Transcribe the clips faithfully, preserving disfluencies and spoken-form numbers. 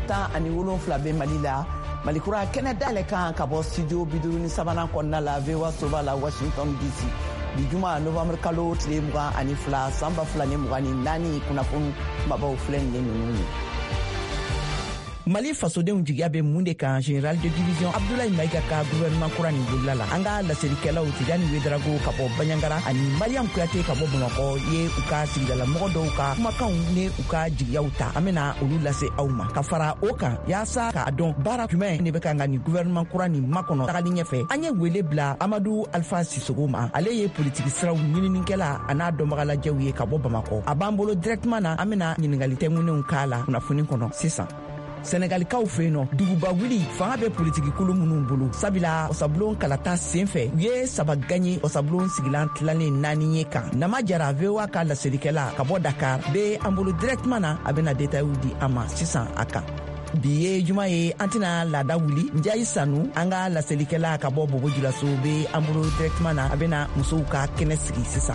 tan ani wolonfila bɛ Mali la Malikura kɛnɛ dayɛlɛ kan ka bɔ studio biduru ni sabanan kɔnɔna la V O A Soba la Washington D C bi juma novembre kalo tile mugan ani fila san ba fila ni mugan ni naani kunnafoni kumabaw filɛ nin ninnu ye. Mali fasodenw jigiya bɛ mun de kan Général de division Abdoulaye Maïga ka gouvernement kura nin bolila la an ka laselikɛlaw Tidjani Ouédraogo ka bɔ Bandiagara ani Mariam Kouyaté ka bɔ Bamakɔ ye u ka sigidala mɔgɔ dɔw ka kumakanw ni u ka jigiyaw ta an bɛna olu lase aw ma ka fara o kan yaasa k'a dɔn baara jumɛn ne bɛ kan ka nin gouvernement kura nin makɔnɔ tagali ɲɛfɛ an ye wele bila Amadou Alpha Sissogo ma ale ye politiki siraw ɲininikɛla a n'a dɔnbagalajɛw ye ka bɔ Bamakɔ a b'an bolo directement na an bɛna ɲininkali tɛŋunenw k'a la kunnafoni kɔnɔ sisan. Senegalikaw fɛ yen nɔ duguba wuli fanga bɛ politiki kulu minnu bolo sabula Osabulon kalata senfɛ u ye saba gagné Osabulon sigilan tilalen naani ye kan Nama Jara V O A ka laselikɛla ka bɔ Dakar bɛ an bolo directement na a bɛna détails di an ma sisan a kan. Bi ye juma ye an tɛna laada wuli Njayi Sanu an ka laselikɛla ka bɔ Bobo Julaso bɛ an bolo directement na a bɛna musow ka kɛnɛ sigi sisan.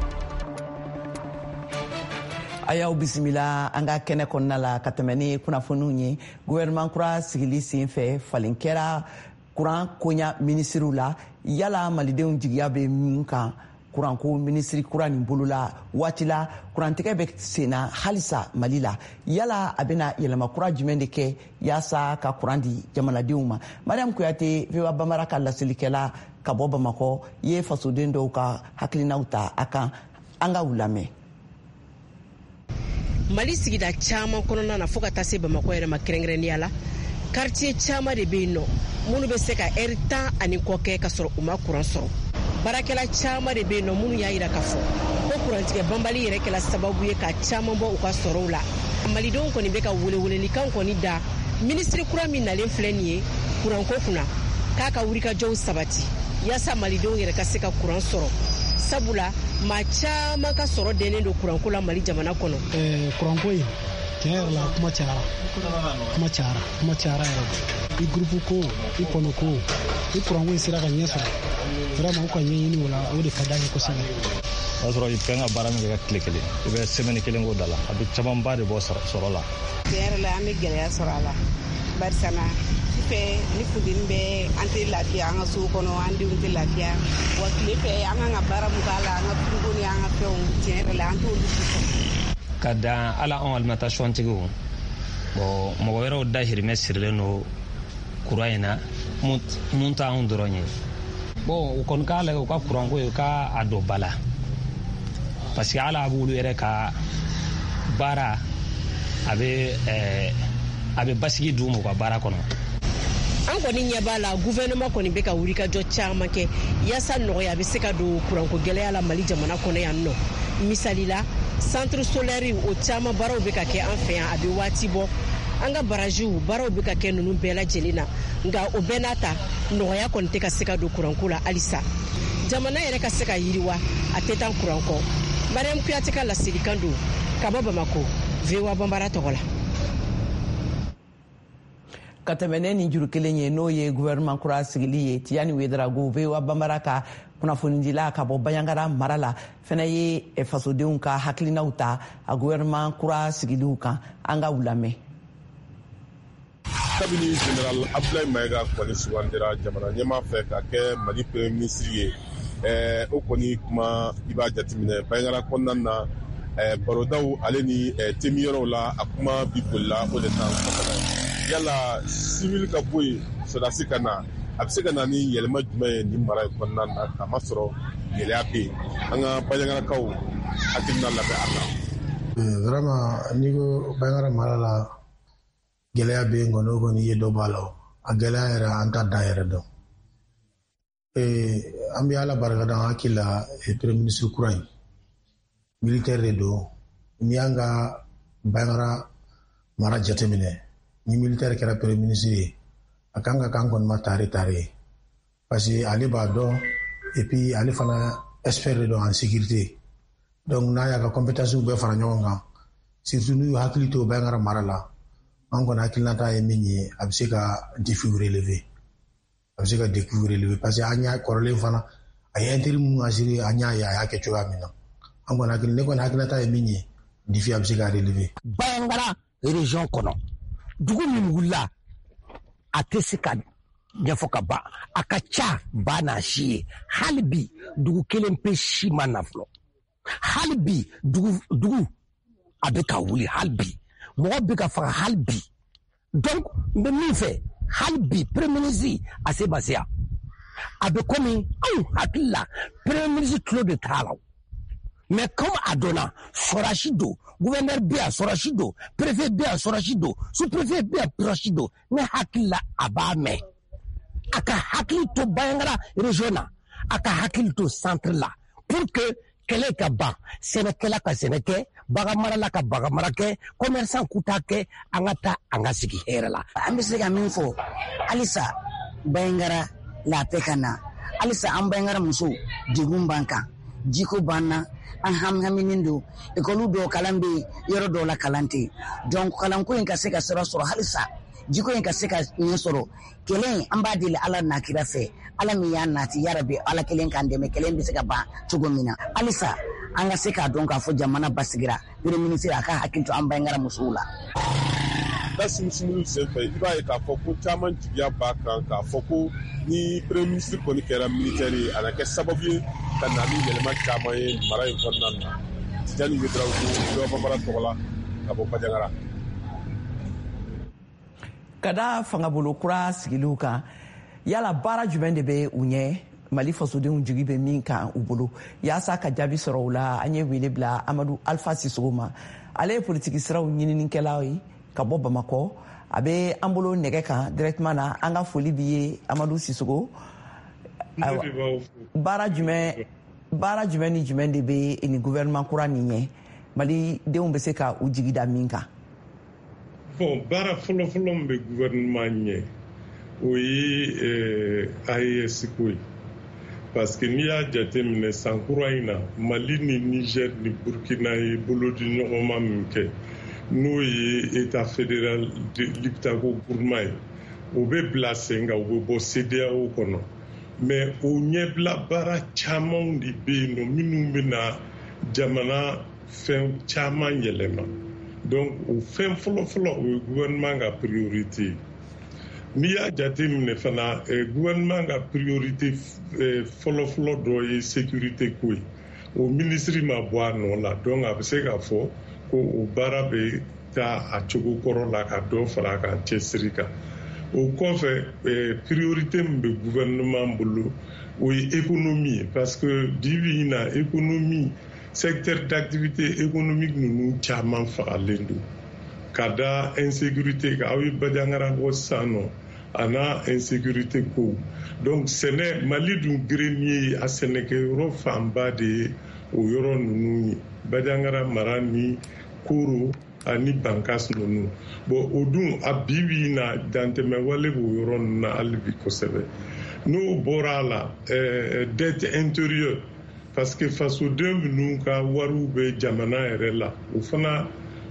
Ayaw bisimila an ka kɛnɛ kɔnɔna la ka tɛmɛ ni kunnafoniw ye gouvernement kura sigili senfɛ falen kɛra kuran koɲa ministriw la yala malidenw jigiya bɛ mun kan kuranko ministri kura nin bolola waati la kurantigɛ bɛ senna halisa Mali la yala a bɛna yɛlɛma kura jumɛn de kɛ yaasa ka kuran di jamanadenw ma. Mariam Kouyaté V O A Bambara ka laselikɛla ka bɔ Bamakɔ ye fasoden dɔw ka hakilinaw ta a kan an ka u lamɛn. Mali sigida caman kɔnɔna na fo ka taa se Bamakɔ yɛrɛ ma kɛrɛnkɛrɛnnenya la quartier caman de bɛ yen nɔ minnu bɛ se ka heure tan ani kɔ kɛ ka sɔrɔ u ma kuran sɔrɔ baarakɛla caman de bɛ yen nɔ minnu y'a jira k'a fɔ ko kurantigɛ banbali yɛrɛ kɛla sababu ye ka caman bɔ u ka sɔrɔw la malidenw kɔni bɛ ka welewelelikan kɔni da ministre kura min nalen filɛ nin ye kuranko kunna k'a ka wulikajɔw sabati yaasa malidenw yɛrɛ ka se ka kuran sɔrɔ sabula maa caman ka sɔrɔ denen don kuranko la Mali jamana kɔnɔ. Ɛɛ kuranko in tiɲɛ yɛrɛ la kuma cayara kuma cayara kuma cayara yɛrɛ i groupe ko i kɔnɔ ko i kuranko in sera ka ɲɛ sɔrɔ vraiment u ka ɲɛɲini o la o de ka d'an ye kosɛbɛ. O y'a sɔrɔ i kan ka baara min kɛ ka tile kelen u bɛ semaine kelen k'o da la a bɛ camanba de bɔ sɔrɔ la. Tiɲɛ yɛrɛ la an bɛ gɛlɛya sɔrɔ a la barisa na fɛ ni funteni bɛ an tɛ lafiya an ka so kɔnɔ an denw tɛ lafiya wa tile fɛ an kan ka baara mun k'a la an ka frigo ni an ka fɛnw tiɲɛ yɛrɛ la an t'olu sɔrɔ. Ka dan ala anw alimentation tigiw bon mɔgɔ wɛrɛw dahirimɛ sirilen don kuran in na mun t'anw dɔrɔn ye bon u kɔni k'a lajɛ u ka kuranko ye u ka a don ba la parce que ala b'olu yɛrɛ ka baara a bɛ a bɛ basigi d'u ma u ka baara kɔnɔ. An kɔni ɲɛ b'a la gouvernement kɔni bɛ ka wulikajɔ caman kɛ yaasa nɔgɔya bɛ se ka don kuranko gɛlɛya la Mali jamana kɔnɔ yan nɔ misali la centre solaire o caman baaraw bɛ ka kɛ an fɛ yan a bɛ waati bɔ an ka barajiw baaraw bɛ ka kɛ ninnu bɛɛ lajɛlen na nka o bɛɛ n'a ta nɔgɔya kɔni tɛ ka se ka don kuranko la halisa jamana yɛrɛ ka se ka yiriwa a tɛ taa kuran kɔ. Mariam Kouyaté ka laselikan don ka bɔ Bamakɔ V O A Bambara tɔgɔ la. Ka tɛmɛ ni juru kelen ye n'o ye gouvernement kura sigili ye Tidjani Ouédraogo V O A Bambara ka kunnafonidila ka bɔ Bandiagara mara la fɛnɛ ye fasodenw ka hakilinaw ta a gouvernement kura sigiliw kan an ka u lamɛn. Kabini Général Abdoulaye Maïga kɔni sugandira jamana ɲɛmaa fɛ ka kɛ Mali premier ministre ye ɛɛ o kɔni kuma i b'a jateminɛ Bandiagara kɔnɔna na ɛɛ barodaw ale ni temiyɔrɔw la a kuma bi bolila o de kan kosɛbɛ. Yala civil ka bɔ yen sɔrɔdasi ka na a bɛ se ka na ni yɛlɛma jumɛn ye nin mara in kɔnɔna na k'a ma sɔrɔ gɛlɛya bɛ yen an ka Bandiagarakaw hakilina labɛn a kan. Vraiment n'i ko Bandiagara mara la gɛlɛya bɛ yen kɔni o kɔni ye dɔ b'a la a gɛlɛya yɛrɛ an t'a dan yɛrɛ dɔn. An bɛ Ala barikada an hakili la premier ministre kura in militaire de don n'i y'an ka Bandiagara mara jateminɛ. Ni militaire kɛra premier ministre ye a kan ka kan kɔni ma tare tare parce que ale b'a dɔn et puis ale fana expert de don en sécurité donc n'a y'a ka compétence bɛɛ fara ɲɔgɔn kan surtout n'u hakili to Bandiagara mara la an kɔni hakilinata ye min ye a bɛ se ka défi relever a bɛ se ka défi relever parce que an y'a kɔrɔlen fana a ye intérim mun assuré an y'a ye a y'a kɛ cogoya min na an kɔni hakili ne kɔni hakilinata ye min ye défi a bɛ se ka relever. Bandiagara région kɔnɔ dugu min wulila a tɛ se ka ɲɛfɔ ka ban a ka ca ba n'a si ye hali bi dugu kelen pe si ma na fɔlɔ hali bi dugu dugu a bɛ ka wuli hali bi mɔgɔ bɛ ka faga hali bi donc n bɛ min fɛ hali bi premier ministre a se ma se yan a bɛ komi anw hakili la premier ministre tulo de t'a la mais comme a donna sɔrɔsi don gouverneur bɛ yan sɔrɔsi don préfet bɛ yan sɔrɔsi don sous-préfet bɛ yan sɔrɔsi don ne hakili la a b'a mɛn a ka hakili to Bayangara région na a ka hakili to centre la pour que kɛlɛ ka ban sɛnɛkɛla ka sɛnɛ kɛ baganmarala ka baganmara kɛ commerçant ku ta kɛ an ka taa an ka sigi hɛrɛ la. An bɛ se ka min fɔ halisa Bayangara lafiya ka na halisa an Bayangara musow degun b'an kan jiko b'an na an hamhaminin don ekɔli dɔw kalan bɛ yɔrɔ dɔw la kalan tɛ donc kalanko in ka se ka sira sɔrɔ halisa jiko in ka se ka ɲɛ sɔrɔ kɛlɛ an b'a deli ala n'a kira fɛ ala min y'a nati yarabi ala kelen k'an dɛmɛ kɛlɛ bɛ se ka ban cogo min na halisa an ka se k'a dɔn k'a fɔ jamana basigira premier ministre a ka hakili to an Bayangara musow la. Da sinsinw senfɛ i b'a ye k'a fɔ ko caman jigiya b'a kan k'a fɔ ko ni premier ministre kɔni kɛra militaire ye a na kɛ sababu ye ka na ni yɛlɛma caman ye mara in kɔnɔna na Tijani Wederawogo ko Dɔgɔba Mara tɔgɔ la ka bɔ Bandiagara. Ka da fangabolo kura sigiliw kan yala baara jumɛn de bɛ u ɲɛ Mali fasodenw jigi bɛ min kan u bolo yaasa ka jaabi sɔrɔ u la an ye wele bila Amadu Alpha Sissogo ma ale ye politiki siraw ɲininikɛla ye ka bɔ Bamakɔ a bɛ an bolo nɛgɛ kan directement na an ka foli b'i ye Amadu Sissogo baara jumɛn baara jumɛn ni jumɛn de bɛ nin gouvernement kura nin ɲɛ Mali denw bɛ se ka u jigi da min kan. Bon, baara fɔlɔfɔlɔ min bɛ gouvernement ɲɛ o ye A E S ko ye parce que n'i y'a jateminɛ san kura in na Mali ni Niger ni Burkina ye bolodi ɲɔgɔnma min kɛ n'o ye état fédéral Liptako Gourma ye o bɛ bila sen kan o bɛ bɔ C D A O kɔnɔ mais o ɲɛbila baara camanw de bɛ yen nɔ minnu bɛ na jamana fɛn caman yɛlɛma. Donc o fɛn fɔlɔfɔlɔ o ye gouvernement ka priorité n'i y'a jateminɛ fana gouvernement ka priorité fɔlɔfɔlɔ dɔ ye sécurité ko ye o ministre ma bɔ a nɔ la donc a bɛ se k'a fɔ ko o baara bɛ taa a cogo kɔrɔ la ka dɔ fara a kan cɛsiri kan o kɔfɛ priorité min bɛ gouvernement bolo o ye économie ye parce que bi bi in na économie secteur d'activité économique ninnu caman fagalen don ka da insécurité kan aw ye Bandiagara bɔ sisan nɔ a n'a insécurité ko donc sɛnɛ Mali dun grenier a sɛnɛkɛyɔrɔ fanba de ye o yɔrɔ ninnu ye Bandiagara mara ni Koro ani Bankas ninnu bon o dun a bi bi in na dantɛmɛwale b'o yɔrɔ ninnu na hali bi kosɛbɛ n'o bɔra a la dette intérieure parce que fasoden minnu ka wariw bɛ jamana yɛrɛ la o fana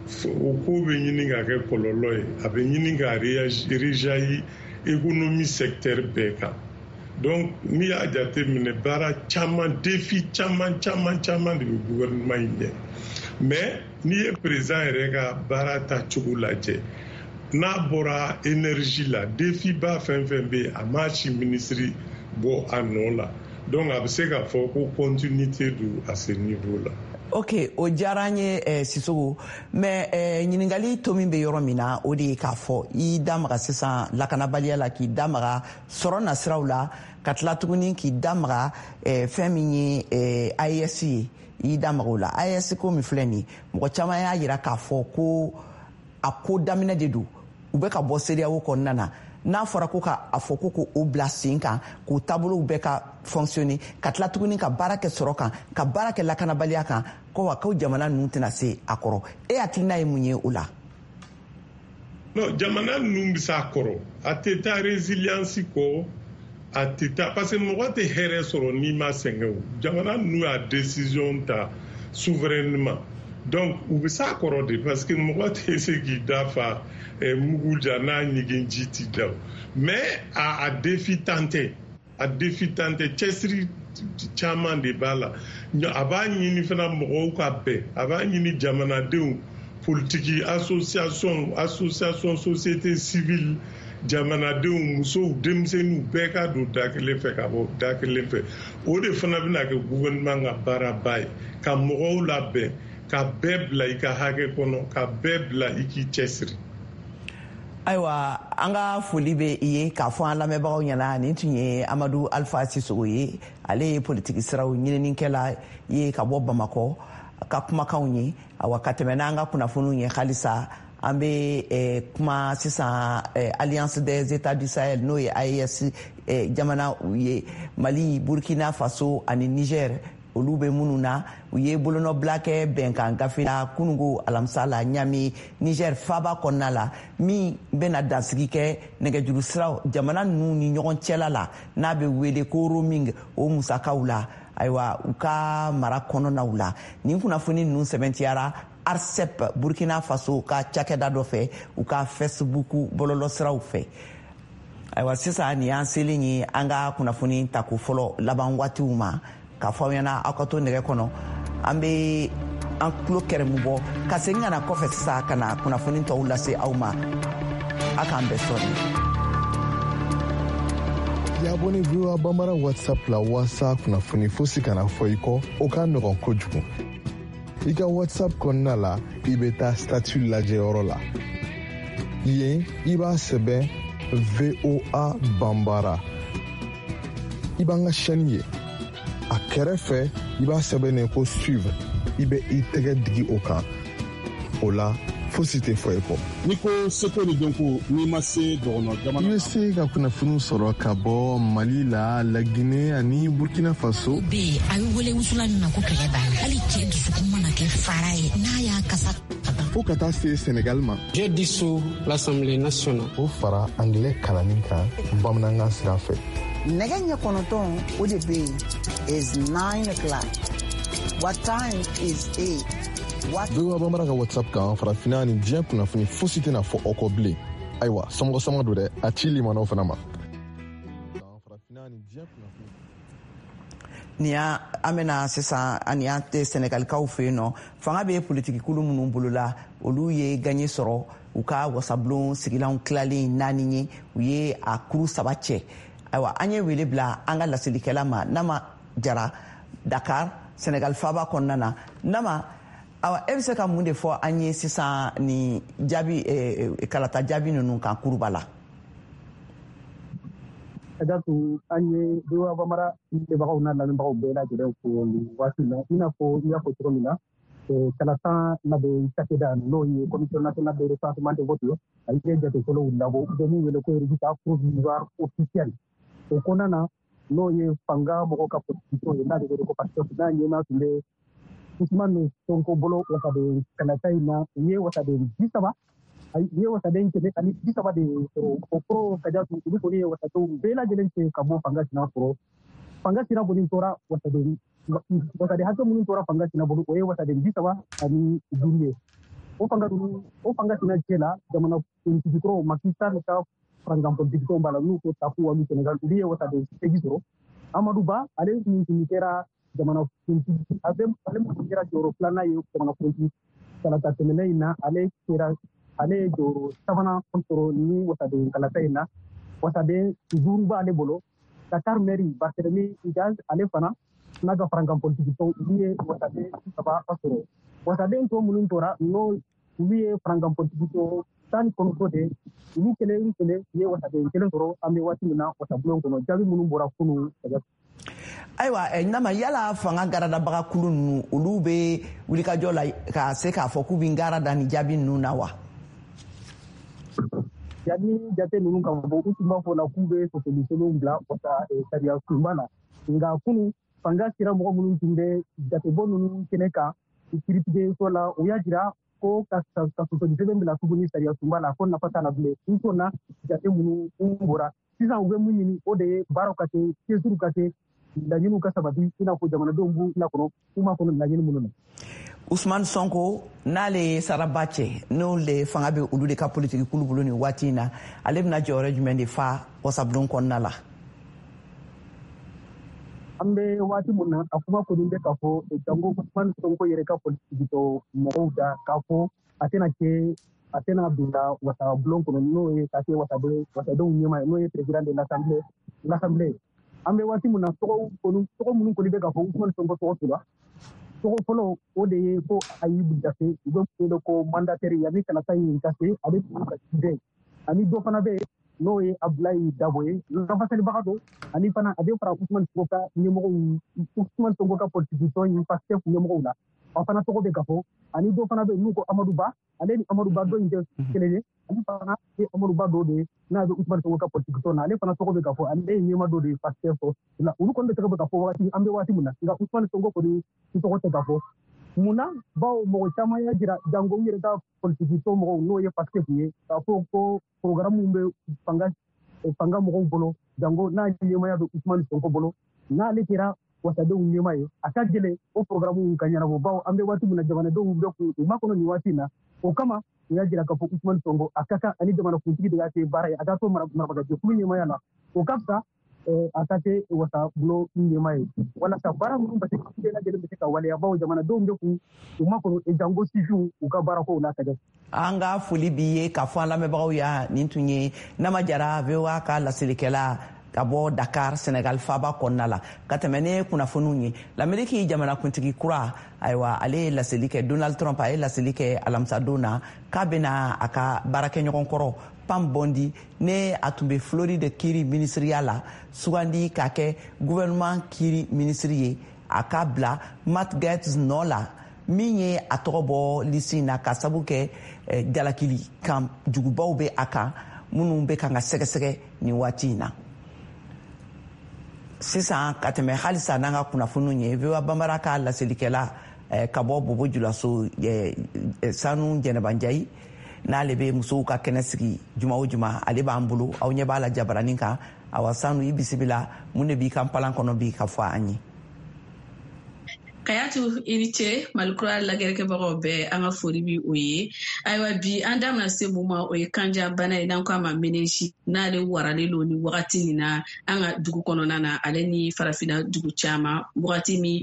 o ko bɛ ɲini ka kɛ kɔlɔlɔ ye a bɛ ɲini ka rejaillir économie secteur bɛɛ kan donc n'i y'a jateminɛ baara caman défi caman caman caman de bɛ gouvernement in ɲɛ mais n'i ye président yɛrɛ ka baara tacogo lajɛ n'a bɔra énergie la défi ba fɛn fɛn bɛ yen a m'a si ministre bɔ a nɔ la donc a bɛ se k'a fɔ ko continuité don à ce niveau là. ok o diyara an ye eh, Sissogo mais eh, ɲininkali to min bɛ yɔrɔ min na o de ye k'a fɔ i da maga sisan lakanabaliya la k'i da maga sɔrɔ nasiraw la ka tila tuguni k'i da maga eh, fɛn min ye eh, A E S ye i da maga o la A E S ko min filɛ nin mɔgɔ caman y'a jira k'a fɔ ko a ko daminɛ de don u bɛ ka bɔ C D A O kɔnɔna na n'a fɔra ko k'a fɔ ko k'o bila sen kan k'o taabolow bɛɛ ka fonctionner ka tila tuguni ka baara kɛ sɔrɔ kan ka baara kɛ lakanabaliya kan ko wa ko jamana ninnu tɛna se a kɔrɔ e hakilina ye mun ye o la. non jamana ninnu bɛ se a kɔrɔ a tɛ taa résilience kɔ a tɛ taa parce que mɔgɔ tɛ hɛrɛ sɔrɔ n'i ma sɛgɛn o jamana ninnu y'a décision ta souverainement donc u bɛ se a kɔrɔ de parce que mɔgɔ tɛ se k'i dafa mugu ja n'a ɲigin ji ti da mais a a défi tante a défi tante cɛsiri caman de b'a la a b'a ɲini fana mɔgɔw ka bɛn a b'a ɲini jamanadenw politiki association association société civile jamanadenw musow denmisɛnninw bɛɛ ka don da kelen fɛ ka bɔ da kelen fɛ o de fana bɛna kɛ gouvernement ka baaraba ye ka mɔgɔw labɛn ka bɛɛ bila i ka hakɛ kɔnɔ ka bɛɛ bila i k'i cɛsiri. Ayiwa an ka foli bɛ i ye k'a fɔ an lamɛnbagaw ɲɛna nin tun ye Amadu Alpha Sisogo ye ale ye politiki siraw ɲininikɛla ye ka bɔ Bamakɔ ka kumakanw ye awa ka tɛmɛ n'an ka kunnafoniw ye halisa an bɛ eh, kuma sisan eh, Alliance des États du Sahel n'o ye A E S eh, jamana ye Mali, Burkina Faso ani Niger olu bɛ minnu na u ye bolonɔbila kɛ bɛnkan gafe la kunungo alamisa la Ɲami Niger faaba kɔnɔna la min bɛna dansigi kɛ nɛgɛjuru siraw jamana ninnu ni ɲɔgɔn cɛla la n'a bɛ wele ko roaming o musakaw la ayiwa u ka mara kɔnɔnaw la nin kunnafoni ninnu sɛbɛntiyara A R C E P Burkina Faso ka cakɛda dɔ fɛ u ka Facebook bɔlɔlɔsiraw fɛ ayiwa sisan nin y'an selen ye an ka kunnafoni tako fɔlɔ laban waatiw ma k'a fɔ aw ɲɛna aw ka to nɛgɛ kɔnɔ an bɛ an tulo kɛrɛmu bɔ ka segin ka na kɔfɛ sisan ka na kunnafoni tɔw lase aw ma a k'an bɛɛ sɔrɔ. Yaboni viwa bambara WhatsApp la wasa kunnafoni fosi kana fɔ i kɔ o ka nɔgɔn kojugu. I ka WhatsApp kɔnɔna la i bɛ taa statut lajɛ yɔrɔ la. Yen i b'a sɛbɛn V O A Bambara. I b'an ka chaîne ye. A kɛrɛfɛ i b'a sɛbɛnnen ko suivre i bɛ i tɛgɛ digi o kan o la fosi tɛ fɔ i kɔ. Ni ko seko ni dɔnko n'i ma se dɔgɔnɔ jamana. I bɛ se ka kunnafoni sɔrɔ ka bɔ Mali la, La Guinée ani Burkina Faso. Bi a bɛ wele wusula min na ko kɛlɛ banna hali cɛ dusukun mana kɛ fara ye n'a y'a kasa. Fo ka taa se Sénégal ma. J'ai dissous l'Assemblée nationale. O fara anglais kalanni kan bamanankan sira fɛ. Nɛgɛ ɲɛ kɔnɔntɔn o de bɛ yen is nine o'clock. What time is eight? Viwa bambara ka WhatsApp kan farafina ni diɲɛ kunnafoni fosi tɛna fɔ aw kɔ bilen. Ayiwa samɔgɔ-samɔgɔ don dɛ a ci limanaw fana ma. Ni an bɛna sisan ani an tɛ Sɛnɛgalikaw fɛ yen nɔ fanga bɛ politikikulu minnu bolola olu ye gaɲɛ sɔrɔ u ka wasabulon sigilanw tilalen naani ye u ye a kuru saba cɛ. Ayiwa an ye wele bila an ka lasilikɛla ma Nama Jara Dakar Sɛnɛgali faaba kɔnɔna na Nama awa e bɛ se ka mun de fɔ an ye sisan ni jaabi kalata jaabi ninnu kan kuruba la. Adatu an ye Viwa Bambara debagaw n'a lamɛnbagaw bɛɛ lajɛlen fo nin waati la i n'a fɔ i y'a fɔ cogo min na kalata na bɛ cakɛda n'o ye commission nationale de recensement de vote a ye jatefɔlɔw labɔ u bɛ min wele ko résultat provisoire officiel o kɔnɔna na n'o ye fanga mɔgɔw ka politique ye n'a de wele ko PASTEF n'a ɲɛmaa tun bɛ Usmane Sonko bolo wasaden kalata in na u ye wasaden bi saba u ye wasaden kɛmɛ ani bi saba de sɔrɔ o kɔrɔ ka jatu olu kɔni ye wasadenw bɛɛ lajɛlen cɛ ka bɔ fanga sina kɔrɔ fanga sina bolo tora wasaden wasaden hakɛ minnu tora fanga sina bolo o ye wasaden bi saba ani duuru ye o fanga o fanga sina cɛ la jamana politikikɔrɔw Macky Sall ka farankan politikikɛw b'a la n'u ko Tafu Wami Sénégal olu ye wasaden seegin sɔrɔ Amadou Ba ale min tun kɛra jamana politiki a bɛ ale min kɛra jɔyɔrɔ filanan ye jamana politiki kalata tɛmɛnen in na ale kɛra ale ye jɔyɔrɔ sabanan sɔrɔ ni wasaden kalata in na wasaden duuru b'ale bolo Dakar mairie Barthélemy Diaz ale fana n'a ka farankan politikikɛw olu ye wasaden saba sɔrɔ wasaden tɔ minnu tora n'o olu ye farankan politikikɛw tan ni kɔnɔntɔn de olu kelen kelen ye wasaden kelen sɔrɔ an bɛ waati min na wasabulon kɔnɔ jaabi minnu bɔra kunun. Ayiwa Nama yala fanga garadabaga kulu ninnu olu bɛ wulikajɔ la ka se k'a fɔ k'u bɛ garada ni jaabi ninnu na wa? Jaabi jate ninnu kan bɔ u tun b'a fɔ la k'u bɛ sɔsɔlisolonw bila wasa sariya sunba na nka kunun fanga sera mɔgɔ minnu tun bɛ jatebɔ ninnu kɛnɛ kan kiiritigɛ so la u y'a jira ko ka sɔsɔlisɛbɛn bila tuguni sariya sunba la ko nafa t'a la bilen u sɔnna jate minnu bɔra sisan u bɛ mun ɲini o de ye baaraw ka kɛ cɛsiriw ka kɛ laɲiniw ka sabati i n'a fɔ jamanadenw b'u lakɔnɔ u m'a kɔnɔ laɲini minnu na. Usman Sonko n'ale ye saraba cɛ n'o le fanga bɛ olu de ka politiki kulu bolo nin waati in na ale bɛna jɔyɔrɔ jumɛn de fa wasabulon kɔnɔna la. An bɛ waati min na a kuma kɔni bɛ k'a fɔ jango Usman Sonko yɛrɛ ka politiki tɔ mɔgɔw da k'a fɔ a tɛna kɛ a tɛna bila wasa bulon kɔnɔ n'o ye ka kɛ wasadenw wasadenw ɲɛma ye n'o ye président de l'assemblée l'assemblée an bɛ waati min na tɔgɔ tɔgɔ minnu kɔni bɛ ka fɔ Usumani Sonko tɔgɔ tora tɔgɔ fɔlɔ o de ye ko Ayibu Jase u bɛ wele ko mandataire yani kana taa ɲini ka se ale ka ciden ani dɔ fana bɛ n'o ye Abdulayi Dabo ye lafasalibaga don ani fana a bɛ fara Usumani Sonko ka ɲɛmɔgɔw Usumani Sonko ka politique tɔn in Pastef ɲɛmɔgɔw la a fana tɔgɔ bɛ ka fɔ ani dɔ fana bɛ n'u ko Amadou Ba ale ni Amadou Ba dɔ in tɛ kelen ye ale fana ye Amadou Ba dɔ de ye n'a bɛ Usumani Sonko ka politique tɔn na ale fana tɔgɔ bɛ ka fɔ ale ye ɲɛma dɔ de ye Pastef la olu kɔni bɛ tɔgɔ bɛ ka fɔ waati an bɛ waati min na nka Usumani Sonko kɔni tɔgɔ tɛ ka fɔ munna bawo mɔgɔ caman y'a jira jango u yɛrɛ ka politique tɔn mɔgɔw n'o ye Pastef ye k'a fɔ ko programme bɛ fanga fanga mɔgɔw bolo jango n'a ɲɛmaya bɛ Usumani Sonko bolo n'ale kɛra wasadenw ɲɛma ye a ka gɛlɛn o programme ka ɲɛnabɔ bawo an bɛ waati min na jamanadenw bɛ k'u makɔnɔ nin waati in na o kama u y'a jira k'a fɔ Usumani Sonko a ka kan ani jamanakuntigi de ka kɛ baara ye a ka to marabaajɛkulu ɲɛmaya la o ka fisa a ka kɛ wasa bulon ɲɛma ye walasa baara minnu bɛ se ka bɛɛ lajɛlen bɛ se ka waleya bawo jamanadenw bɛ k'u u makɔnɔ jango sifiw u ka baarakow la ka kɛ. An ka foli b'i ye k'a fɔ an lamɛnbagaw ya nin tun ye Nama Jara V O A ka lasilikɛla ka bɔ Dakar Senegal faaba kɔnɔna la ka tɛmɛ ni kunnafoniw ye l'Amérique jamanakuntigi kura ayiwa ale ye laseli kɛ Donald Trump a ye laseli kɛ alamisadon na k'a bɛna a ka baarakɛɲɔgɔn kɔrɔ Pam Bondi ne a tun bɛ Floride kiiri minisiriya la sugandi k'a kɛ gouvernement kiiri minisiri ye a k'a bila Matt Gaetz nɔ la min ye a tɔgɔ bɔ lisi na ka sabu kɛ jalakili kan jugubaw bɛ a kan minnu bɛ kan ka sɛgɛsɛgɛ nin waati in na. Sisan ka tɛmɛ halisa n'an ka kunnafoniw ye V O A Banbara ka laselikɛla ka bɔ Bobo Julaso Sanu Jɛnɛbanjayi n'ale bɛ musow ka kɛnɛ sigi juma o juma ale b'an bolo aw ɲɛ b'a la jabaranin kan awa Sanu i bisimila mun de b'i ka palan kɔnɔ bi ka fɔ an ye. Kayatu i ni ce Malikura lagɛrɛkɛbagaw bɛɛ an ka foli bi o ye ayiwa bi an da bɛna se mun ma o ye kanja bana ye n'an ko a ma meningi n'ale waralen don ni wagati min na an ka dugu kɔnɔna na ale ni farafinna dugu caman wagati min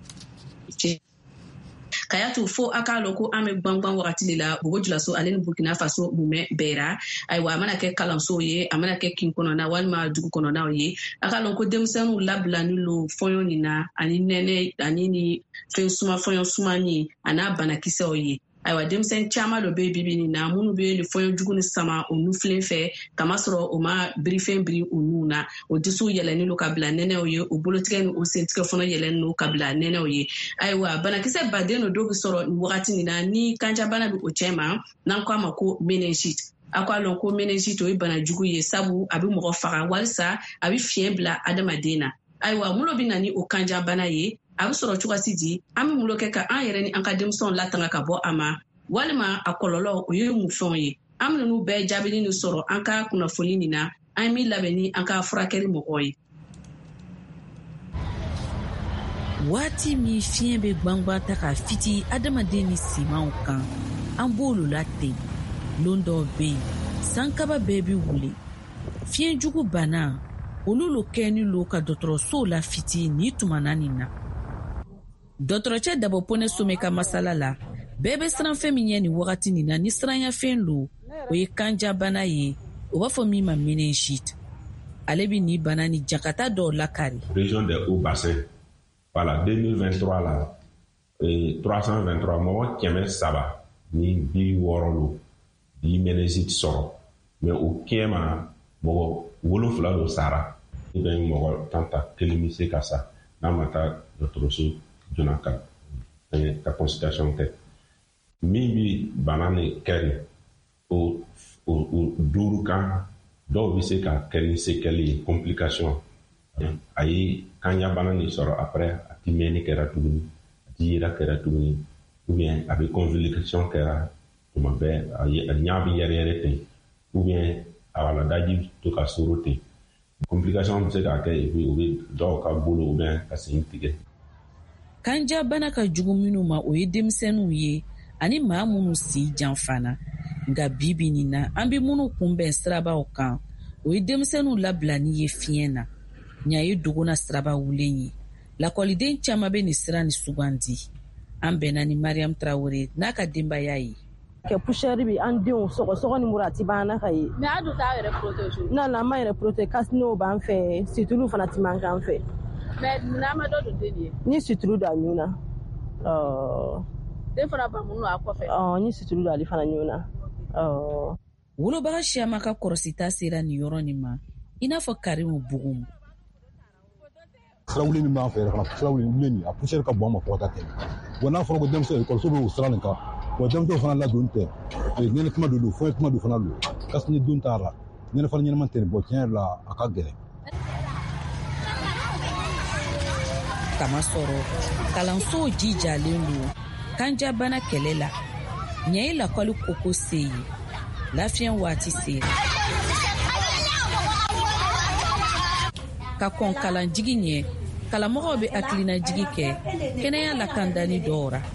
Kayatu fo a k'a lɔn ko an bɛ gbangban wagati de la Bobo Julaso ale ni Burkina Faso mumɛ bɛɛra ayiwa a mana kɛ kalansow ye a mana kɛ kin kɔnɔna walima dugu kɔnɔnaw ye a k'a lɔn ko denmisɛnninw labilani lo fɔɲɔ nin na ani nɛnɛ ani ni fɛn suma fɔɲɔ sumani a n'a banakisɛw ye ayiwa denmisɛn caman dɔ bɛ bibi nin na minnu bɛ ni fɔɲɔ jugu ni sama o nufilen fɛ kamasɔrɔ o ma birifɛn biri o nun na o disiw yɛlɛnnen don ka bila nɛnɛw ye o bolotigɛ ni o sentigɛ fana yɛlɛnnen don ka bila nɛnɛw ye ayiwa banakisɛ baden dɔ dɔw bɛ sɔrɔ ni wagati nin na ni kanjabana bɛ o cɛ ma n'an ko a ma ko meningite a k'a lɔn ko meningite o ye bana jugu ye sabu a bɛ mɔgɔ faga walisa a bɛ fiɲɛ bila adamaden na ayiwa minnu bɛ na ni o kanjabana ye a bɛ sɔrɔ cogoya di an bɛ mun kɛ ka an yɛrɛ ni an ka denmisɛnw latanga ka bɔ a ma walima a kɔlɔlɔ o ye mun fɛnw ye an bɛ ninnu bɛɛ jaabili ni sɔrɔ an ka kunnafoni nin na an bɛ labɛn ni an ka furakɛli mɔgɔw ye. Waati min fiɲɛ bɛ gbangban ta ka fiti adamaden ni simanw kan an b'olu la ten lon dɔw bɛ yen sankaba bɛɛ bɛ wuli fiɲɛ jugu bana olu lo kɛni lo ka dɔgɔtɔrɔsow la fiti ni tumana nin na dɔgɔtɔrɔcɛ Dabo Pone Some ka masala la bɛɛ bɛ siran fɛn min ɲɛ ni wagati nin na ni siranya fɛn lo o ye kanja bana ye o b'a fɔ min ma meningite ale bi ni bana ni jakata dɔw lakari. Région des Hauts-Bassins voilà deux mille vingt-trois la eh, trois cent vingt-trois mɔgɔ kɛmɛ saba ni bi wɔɔrɔ lo bi meningite sɔrɔ mais o kɛn ma mɔgɔ wolonfila lo sara i bɛ mɔgɔ tan ta kelen bɛ se ka sa n'a ma taa dɔgɔtɔrɔso joona ka ka consultation kɛ min bi bana ni kɛri o o duuru kan dɔw bɛ se ka kɛ ni séquelles ye complication a ye kanja bana ni sɔrɔ après a ti mɛnni kɛra tuguni a ti yera kɛra tuguni ou bien a bɛ convalescence kɛra tuma bɛɛ a ɲa bɛ yɛrɛyɛrɛ ten ou bien a wala daji to ka soro ten complication bɛ se ka kɛ et puis o bɛ dɔw ka bolo ou bien ka sen tigɛ. Kanja bana ka jugu minnu ma o ye denmisɛnninw ye ani maa minnu si janfana nka bibi nin na an bɛ minnu kunbɛn sirabaw kan o ye denmisɛnninw labilani ye fiɲɛ na ɲa ye dogona siraba wulen ye lakɔliden caman bɛ nin sira ni sugandi an bɛnna ni Mariam Traoré n'a ka denbaya ye. ke poussière bi an denw sɔgɔ sɔgɔ ni murati banna ka ye mais a dun t'a yɛrɛ protéger non non ma yɛrɛ protéger casino b'an fɛ situlu fana ti man kan fɛ mais n'a ma dɔ don den ye ni situlu da ɲuna ɔ den fana ba mun a kɔfɛ ɔ ni situlu da ali fana ɲuna ɔ wolobaga siyama ka kɔrɔsita sera nin yɔrɔ nin ma i n'a fɔ Karimu Bugum. Firawuli min b'an fɛ yɛrɛ fana firawuli wuli nin a poussière ka bon ma fɔ ka tɛmɛ bon n'a fɔra ko denmisɛnw ekɔliso bɛ o sira nin kan bon denmisɛnw fana ladon tɛ nɛnɛ kuma de don fɛn kuma de fana don kasini don t'a la nɛnɛ fana ɲɛnama tɛ bon tiɲɛ yɛrɛ la a ka gɛlɛn. Kamasɔrɔ kalansow jijalen don kanjabana kɛlɛ la ɲɛ ye lakɔli koko se ye lafiɲɛ waati sera ka kɔn kalanjigi ɲɛ kalamɔgɔw bɛ hakilinajigi kɛ kɛnɛya lakandani dɔw ra.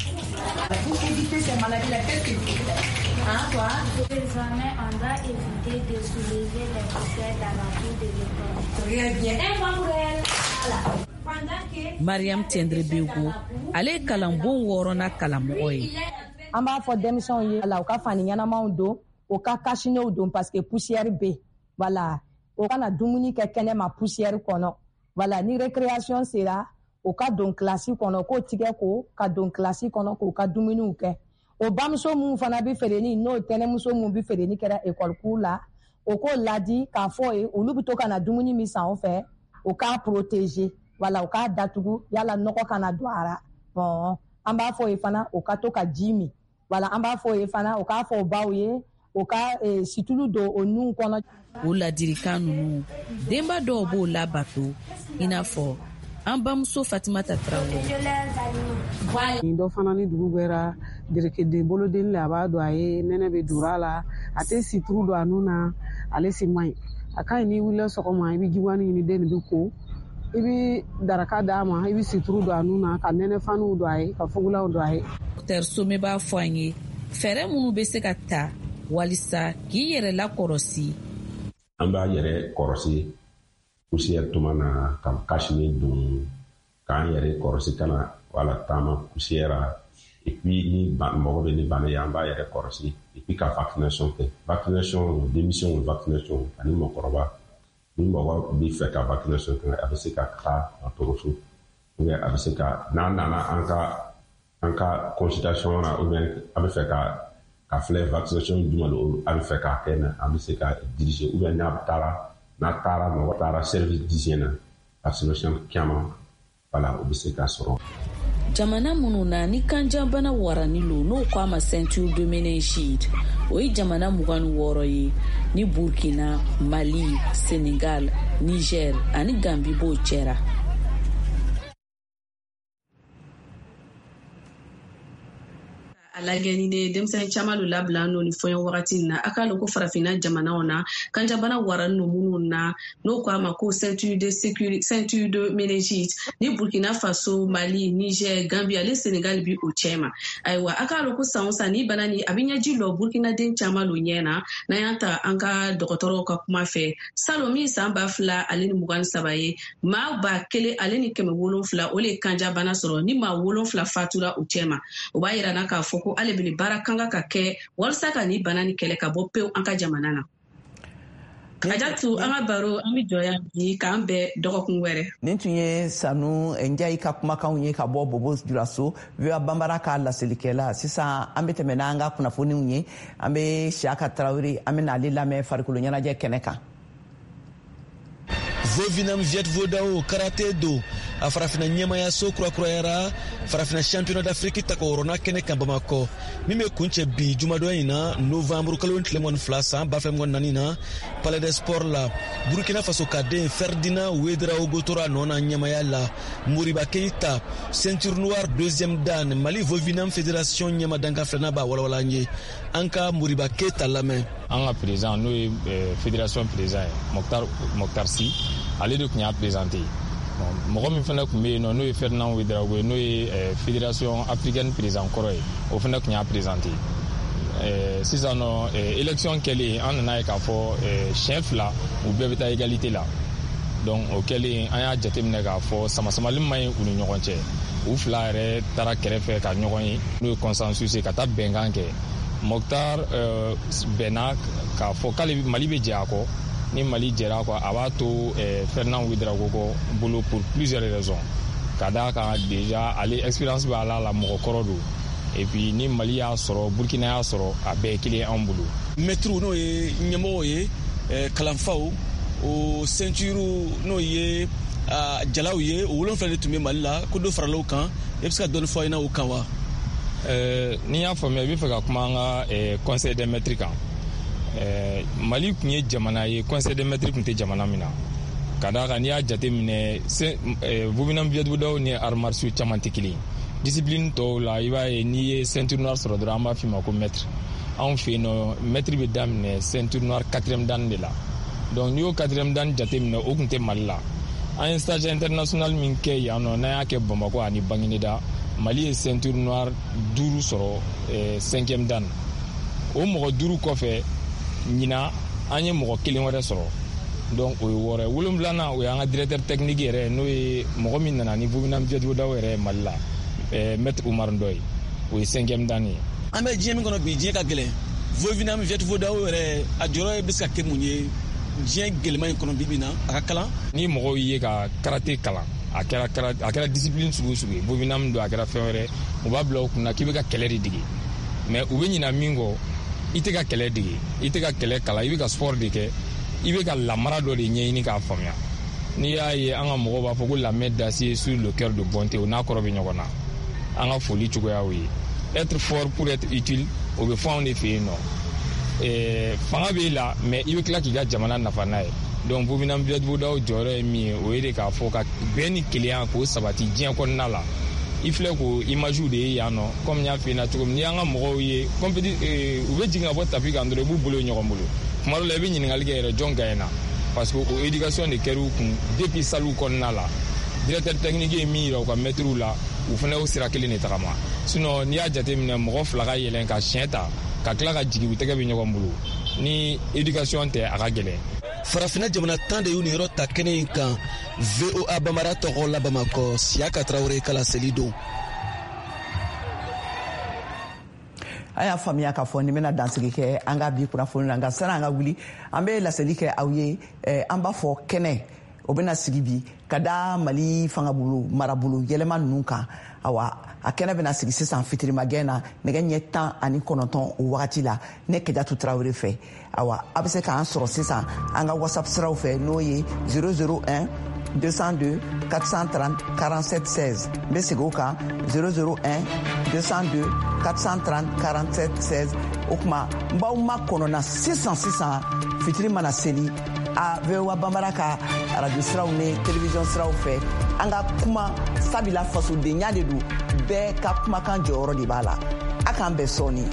Mariam Tendre Bego ale kalanbon wɔɔrɔna kalamɔgɔ ye. An b'a fɔ denmisɛnw ye ala u ka fani ɲɛnamaw don u ka kasinew don parce que poussière bɛ voilà o kana dumuni kɛ kɛnɛma poussière kɔnɔ voilà ni récréation sera o ka don classe kɔnɔ k'o tigɛ ko ka don classe kɔnɔ k'o ka dumuniw kɛ o bamuso minnu fana bɛ feereni n'o tɛnɛmuso minnu bɛ feereni kɛra école cour la o k'o ladi k'a fɔ ye olu bɛ to ka na dumuni min san o fɛ o k'a protéger voilà o k'a datugu yala nɔgɔ kana don a la bon an b'a fɔ ye fana o ka to ka ji min voilà an b'a fɔ ye fana o k'a fɔ o baw ye o ka situlu don o nun kɔnɔ. O ladirikan ninnu denba dɔw b'o labato i n'a fɔ an bamuso Fatimata Traoré. Dɔ fana ni dugu bɛra derekeden bolodenni la a b'a don a ye nɛnɛ bɛ dura la a tɛ situlu don a nun na ale si man ɲi a ka ɲi n'i wulila sɔgɔma i bɛ jiwani ɲini den bɛ ko i bɛ daraka d'a ma i bɛ situlu don a nun na ka nɛnɛfaniw don a ye ka fugulaw don a ye. Dɔkitɛri Some b'a fɔ an ye fɛɛrɛ minnu bɛ se ka ta walisa k'i yɛrɛ lakɔrɔsi. An b'a yɛrɛ kɔrɔsi poussière tuma na ka kasini don k'an yɛrɛ kɔrɔsi kana wala taama poussière et puis ni mɔgɔ bɛ ni bana ye an b'a yɛrɛ kɔrɔsi et puis ka vaccination kɛ vaccination démission vaccination ani mɔgɔkɔrɔba ni mɔgɔ bɛ fɛ ka vaccination kɛ a bɛ se ka taa dɔgɔtɔrɔso ou bien a bɛ se ka n'an nana an ka an ka consultation na ou bien a bɛ fɛ ka ka filɛ vaccination juma lo a bɛ fɛ k'a kɛ na an bɛ se ka diriger ou bien n'a taara n'a taara mɔgɔ taara service d'hygiène na vaccination caman voilà o bɛ se ka sɔrɔ. Jamana minnu na ni kanjabana warani lo n'o ko a ma ceinture de méningite o ye jamana mugan ni wɔɔrɔ ye ni Burkina, Mali, Senegal, Niger ani Gambie b'o cɛra. Alagɛnine denmisɛn caman lo labila n'o ni fɔɲɔ wagati na a k'a lɔn ko farafinna jamanaw na kanjabana warani no minnu na n'o ko a ma ko ceinture de sécurité ceinture de méningite ni Burkina Faso, Mali, Niger, Gambie ale Senegal bi o cɛ ma ayiwa a k'a lɔn ko san o san ni bana ni a bɛ ɲɛji lɔ Burkina den caman lo ɲɛ na n'an y'a ta an ka dɔgɔtɔrɔw ka kuma fɛ salon min san ba fila ale ni mugan ni saba ye maa ba kelen ale ni kɛmɛ wolonfila o le kanjabana sɔrɔ ni maa wolonfila fatura o cɛ ma o b'a yira na k'a fɔ ko ale bɛ baara kan ka kɛ walasa ka ni bana ni kɛlɛ ka bɔ pewu an ka jamana na. Ajatu an ka baro an bɛ jɔya bi k'an bɛɛ dɔgɔkun wɛrɛ. Nin tun ye Sanu Njayi ka kumakanw ye ka bɔ Bobo Julaso V O A Banbara ka laselilikɛla sisan an bɛ tɛmɛ n'an ka kunnafoniw ye an bɛ Siyaka Tarawele an bɛ n'ale lamɛn farikolo ɲɛnajɛ kɛnɛ kan. Vovinam Viet Vodao Karate Do a farafina ɲɛmaya so kurakurayara farafina championnat d'Afrique ta korona kɛnɛ kan Bamako min bɛ kuncɛ bi jumadɔ in na novembre kalo tile mugan ni fila san ba fila mugan ni naani na Palais des Sports la Burkina Faso kaden Ferdinand Ouedraogo Gotora nɔna ɲɛmaya la Moriba Keita ceinture noire deuxième dan Mali Vovinam Fédération ɲɛma dankan filanan b'a walawala an ye an ka Moriba Keita lamɛn. An ka président n'o ye fédération président ye Mokhtar Mokhtar Sy ale de tun y'a présenté mɔgɔ min fana tun bɛ yen n'o ye Ferdinand Ouedraogo ye n'o ye fédération africaine président kɔrɔ ye o fana tun y'a présenté sisan nɔ élection kɛlen an nana ye k'a fɔ siɲɛ fila u bɛɛ bɛ taa égalité la donc o kɛlen an y'a jateminɛ k'a fɔ samasamali ma ye u ni ɲɔgɔn cɛ u fila yɛrɛ taara kɛrɛfɛ ka ɲɔgɔn ye n'o ye consensus ye ka taa bɛnkan kɛ Mokhtar euh, bɛnna k'a fɔ k'ale Mali bɛ jɛ a kɔ ni Mali jɛra a kɔ a b'a to eh, Ferdinand Ouedraogo kɔ bolo pour plusieurs raisons ka d'a kan déjà ale expérience b'a la la mɔgɔ kɔrɔ don et puis ni Mali y'a sɔrɔ Burkina y'a sɔrɔ a bɛɛ ye kelen an bolo. Mɛtiriw n'o ye ɲɛmɔgɔw ye kalanfaw o ceinture n'o ye jalaw ye o wolonfila de tun bɛ Mali la ko dɔ farala o kan e bɛ se ka dɔɔni fɔ an ɲɛna o kan wa? Ni y'a faamuya i bɛ fɛ ka kuma an ka conseil des maîtres kan. Mali tun ye jamana ye conseil des maîtres tun tɛ jamana min na ka d'a kan n'i y'a jate minɛ Burkina Ouagadougou ni arts martiaux caman tɛ kelen discipline tɔw la i b'a ye n'i ye ceinture noire sɔrɔ dɔrɔn an b'a f'i ma ko maître anw fɛ yen nɔ maître bɛ daminɛ ceinture noire quatrième dan de la donc n'i y'o quatrième dan jate minɛ o tun tɛ Mali la an ye stage international min kɛ yan nɔ n'an y'a kɛ Bamako ani Bangineda Mali ye ceinture noire duuru sɔrɔ cinquième dan o mɔgɔ duuru kɔfɛ ɲina an ye mɔgɔ kelen wɛrɛ sɔrɔ donc o ye wɔɔrɔ ye wolonwulanan o ye an ka directeur technique yɛrɛ n'o ye mɔgɔ min nana ni Burkina Ouagadougou yɛrɛ Mali la maître Oumar Ndoye o ye cinquième dan ye. An bɛ diɲɛ min kɔnɔ bi diɲɛ ka gɛlɛn Burkina Ouagadougou yɛrɛ a jɔyɔrɔ bɛ se ka kɛ mun ye diɲɛ gɛlɛman in kɔnɔ bibi in na a ka kalan ni mɔgɔw ye ka karaté kalan a kɛra a kɛra discipline sugu sugu ye Burkina min don a kɛra fɛn wɛrɛ u b'a bila u kunna k'i bɛ ka kɛlɛ de dege mais u bɛ ɲina min kɔ i tɛ ka kɛlɛ dege i tɛ ka kɛlɛ kalan i bɛ ka sport de kɛ i bɛ ka lamara dɔ de ɲɛɲini k'a faamuya n'i y'a ye an ka mɔgɔw b'a fɔ ko la main d'acier sur le cœur de bonté o n'a kɔrɔ bɛ ɲɔgɔn na an ka foli cogoya y'o ye être fort pour être utile o bɛ fɔ anw de fɛ yen nɔ fanga b'e la mais i bɛ tila k'i ka jamana nafa n'a ye donc Burkina Ouagadougou jɔyɔrɔ ye min ye o ye de k'a fɔ ka bɛn ni kelenya k'o sabati diɲɛ kɔnɔna la i filɛ k'o image de ye yan nɔ comme n y'a f'i ɲɛna cogo min n'i y'an ka mɔgɔw ye compéti u bɛ jigin ka bɔ tapi kan dɔrɔn i b'u bolo ɲɔgɔn bolo tuma dɔ la i bɛ ɲininkali kɛ yɛrɛ jɔn gagnera parce que o éducation de kɛra u kun depuis salle kɔnɔna la directeur technique ye min yira u ka maîtres la u fana y'o sira kelen de tagama sinon n'i y'a jate minɛ mɔgɔ fila ka yɛlɛn ka siɲɛ ta ka tila ka jigin u tɛgɛ bɛ ɲɔgɔn bolo ni éducation tɛ a ka gɛlɛn. Farafina jamana tan de y'u ni yɔrɔ ta kɛnɛ in kan V O A Bambara tɔgɔ la Bamakɔ Siyaka Traoré kala seli don. A y'a faamuya k'a fɔ nin bɛna dansigi kɛ an ka bi kunnafoni na nka sani an ka wuli an bɛ laseli kɛ aw ye an b'a fɔ kɛnɛ o bɛna sigi bi ka da Mali fanga bolo marabolo yɛlɛma ninnu kan awa a kɛnɛ bɛna sigi sisan fitirimagɛn na nɛgɛ ɲɛ tan ani kɔnɔntɔn o wagati la ne Kɛjatu Tarawele fɛ awa a bɛ se k'an sɔrɔ sisan an ka WhatsApp siraw fɛ n'o ye zéro zéro un deux cent deux quatre cent trente quarante-sept seize n bɛ segin o kan zéro zéro un deux cent deux quatre cent trente quarante-sept seize o tuma n b'aw ma kɔnɔna sisan sisan fitiri mana seli a V O A Bambara ka radio siraw ni télévision siraw fɛ an ka kuma sabila fasodenya de don bɛɛ ka kumakan jɔyɔrɔ de b'a la a k'an bɛɛ sɔɔni.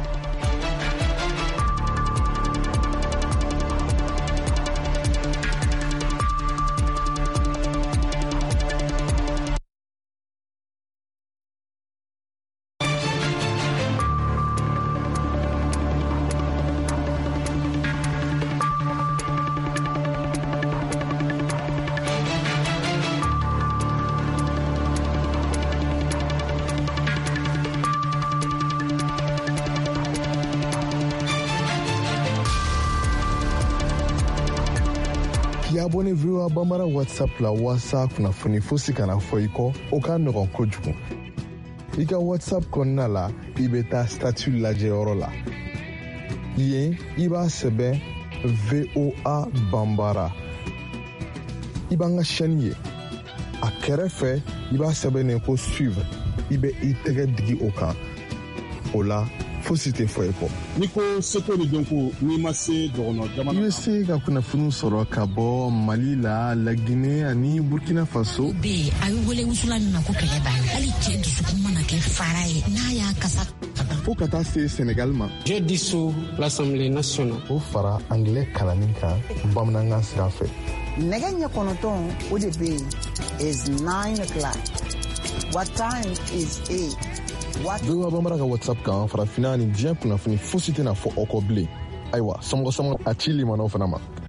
Abonnez V O A Bambara WhatsApp la wasa kunnafoni fosi kana fɔ i kɔ o ka nɔgɔn kojugu i ka WhatsApp kɔnɔna la i bɛ taa statut lajɛyɔrɔ la yen i b'a sɛbɛn V O A Bambara i b'an ka chaîne ye a kɛrɛfɛ i b'a sɛbɛnnen ko suivre i bɛ i tɛgɛ digi o kan o la fosi tɛ fɔ i kɔ. N'i ko seko de dɔn ko n'i ma se dɔgɔnɔ jamana. I bɛ se ka kunnafoni sɔrɔ ka bɔ Mali la, Laginɛ ani Burkina Faso. Bi a bɛ wele wusula min ma ko kɛlɛ banna hali cɛ dusukun mana kɛ fara ye n'a y'a kasa. Fo ka taa se Sénégal ma. Je dissous l'Assemblée nationale. O fara anglais kalanni kan bamanankan sira fɛ. Nɛgɛ ɲɛ kɔnɔntɔn o de bɛ yen is nine o'clock. What time is eight? V O A Bambara ka WhatsApp kan farafina ni diɲɛ kunnafoni fosi tɛna fɔ aw kɔ bilen. Ayiwa, sɔmɔgɔ sɔmɔgɔ a ci limanaw fana ma.